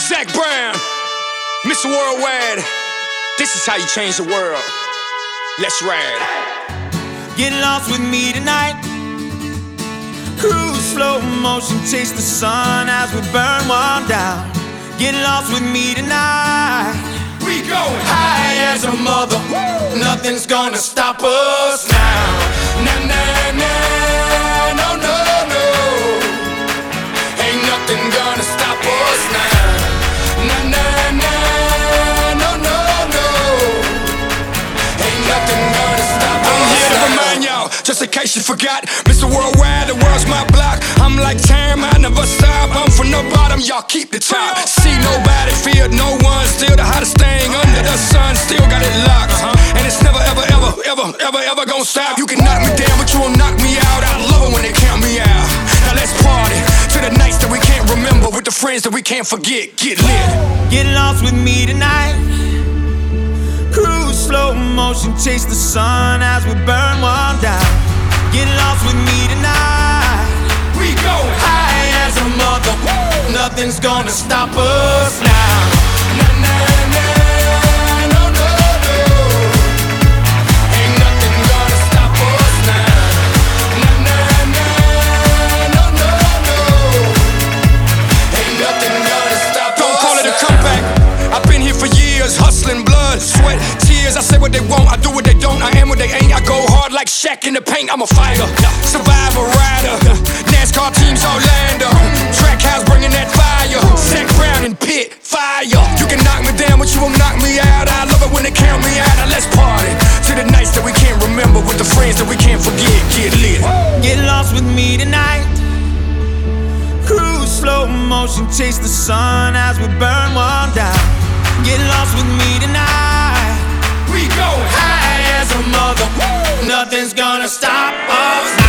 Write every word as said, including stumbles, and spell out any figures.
Zach Brown, Mister Worldwide. This is how you change the world. Let's ride. Get lost with me tonight. Cruise slow motion, chase the sun as we burn one down. Get lost with me tonight. We going high as a mother. Woo! Nothing's gonna stop us now. Nah, nah, nah, no, no, no. Ain't nothing gonna stop us now. Nah, nah, nah, no, no, no. Ain't nothing gonna stop us now. I'm here to remind y'all, just in case you forgot, Mister Worldwide, the world's my block. I'm like time, I never stop. I'm from the bottom, y'all keep the top. See nobody, fear no one. Still the hottest thing under the sun. Still got it locked, uh-huh. And it's never, ever, ever, ever, ever, ever gonna stop. You can knock me down, but you won't knock me out. I love it when they count me out. Now let's party to the nights that we can't remember, with the friends that we can't forget. Get lit. Get lost with me tonight. Cruise slow motion, chase the sun as we burn one down. Get lost with me tonight. We go high as a mother. Woo! Nothing's gonna stop us now. Nah, nah, nah, no, no, no. Ain't nothing gonna stop us now. Nah, nah, nah, no, no, no. Ain't nothing gonna stop Don't us call it a now. comeback. I've been here for years, hustling blood, sweat, tears. I say what they want, I do what they don't. I am what they ain't. I go hard like Shaq in the paint. I'm a fighter, survivor, rider. NASCAR teams Orlando, track house bringing that fire. Zach Brown and Pitt, fire. You can knock me down, but you won't knock me out. I love it when they count me out. Now let's party to the nights that we can't remember, with the friends that we can't forget. Get lit. Get lost with me tonight. Cruise slow motion, chase the sun as we burn one down. Get lost with me tonight. We go high as a mother. Woo! Nothing's gonna stop us.